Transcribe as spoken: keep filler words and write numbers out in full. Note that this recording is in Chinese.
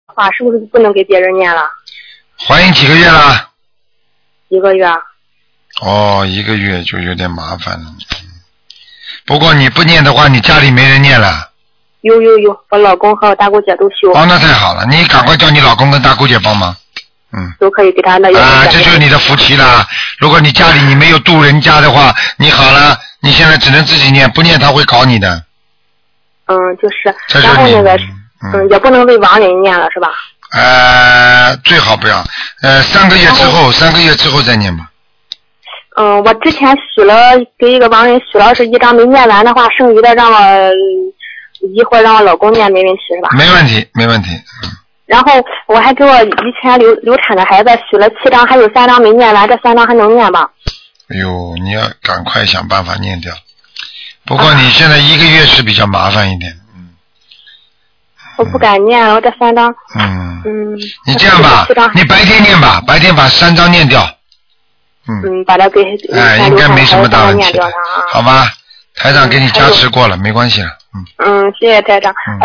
话，是不是不能给别人念了？ 怀孕几个月了？ 一个月。 哦，一个月就有点麻烦了。不过你不念的话，你家里没人念了。 有有有，我老公和我大姑姐都修。 哦，那太好了，你赶快叫你老公跟大姑姐帮忙。嗯。 都可以给他那。 啊，这就是你的福气啦！如果你家里你没有渡人家的话，你好了，你现在只能自己念，不念他会搞你的。 嗯，就是。 这就是然后那个， 嗯， 嗯也不能为亡人念了，是吧？ 呃，最好不要，呃，三个月之后，三个月之后再念吧。 嗯，我之前许了给一个亡人许了是一张没念完的话，剩余的让我一会儿让我老公念没问题是吧？ 没问题，没问题。嗯。 然后我还给我以前流流产的孩子许了七张，还有三张没念完，这三张还能念吧？ 哎呦，你要赶快想办法念掉。不过你现在一个月是比较麻烦一点。嗯。 我不敢念，我这三张。 嗯。 嗯。 你这样吧，你白天念吧，白天把三张念掉。嗯。 嗯，把它给哎，应该没什么大问题的，好吧？台长给你加持过了，没关系了。嗯。 嗯，谢谢台长。 嗯。